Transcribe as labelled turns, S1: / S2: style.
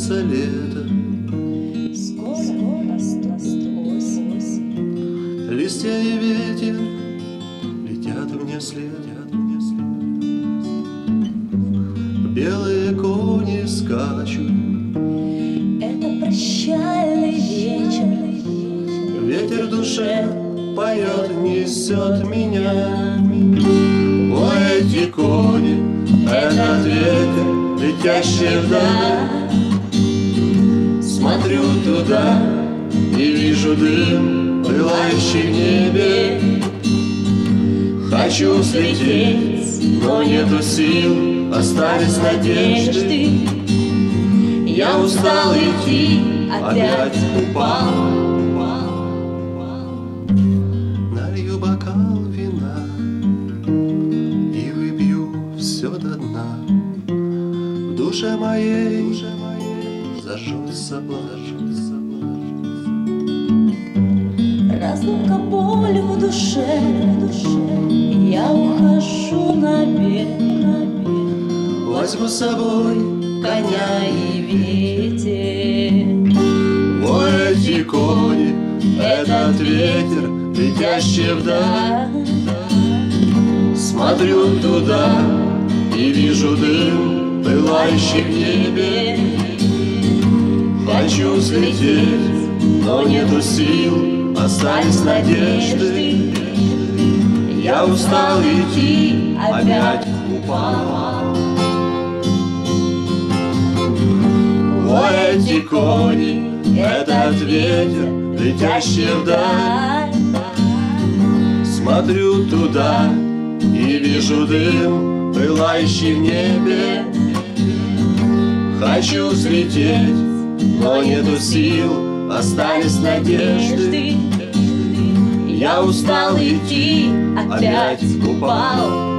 S1: кончится лето,
S2: скоро наступит осень.
S1: листья и ветер летят мне вслед. Белые кони скачут,
S2: Это прощальный вечер.
S1: ветер в душе поет, несет меня. Ой, эти кони, этот ветер, летящий вдаль. Смотрю туда и вижу дым, пылающий в небе. Хочу взлететь, но нету сил, остались надежды. Я устал идти, опять упал. Налью бокал вина и выпью все до дна. В душе моей зажжется пламя.
S2: Разлука, боль в душе, я ухожу на берег.
S1: Возьму с собой
S2: Коня и ветер.
S1: ой, эти кони, этот ветер, летящий вдаль. Смотрю туда и вижу дым, пылающий в небе. Хочу взлететь, но нету сил, остались надежды. Я устал идти, опять упал. Ой, эти кони, этот ветер, летящий вдаль. Смотрю туда и вижу дым, пылающий в небе. Хочу взлететь, но нету сил, остались надежды. Я устал идти, опять упал.